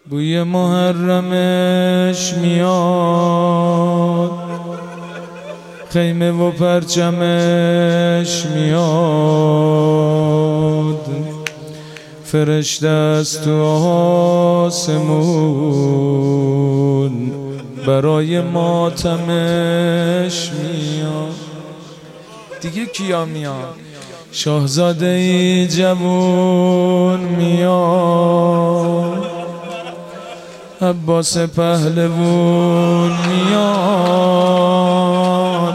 بوی محرمش میاد، خیمه و پرچمش میاد، فرشته است تو آسمون برای ماتمش میاد. دیگه کیا میاد؟ شاهزاده ای جوون میاد، عباس پهلوون میاد،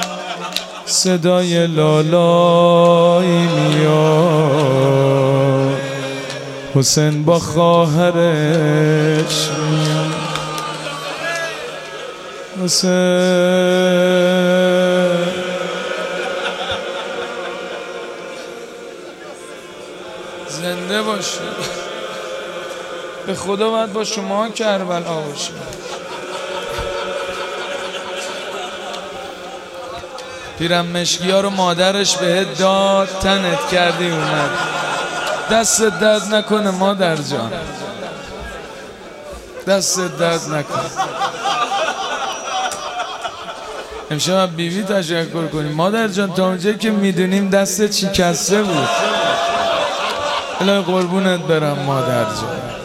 صدای لالایی میاد، حسین با خواهرش میاد. حسین زنده باشه. به خدا باید با شما کربلا باشه. پیرم مشکی ها رو مادرش بهت داد، تنت کردی اومد. دستت درد نکنه مادر جان، دستت درد نکنه. امشب بیوی تشکر کنیم. مادر جان تا اونجایی که میدونیم دستت شکسته بود. الهی قربونت برم مادر جان.